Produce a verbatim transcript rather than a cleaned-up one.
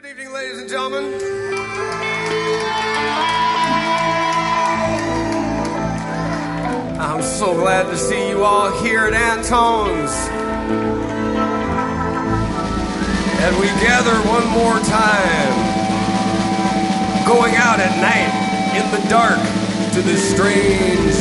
Good evening, ladies and gentlemen. I'm so glad to see you all here at Antone's. And we gather one more time, going out at night in the dark to this strange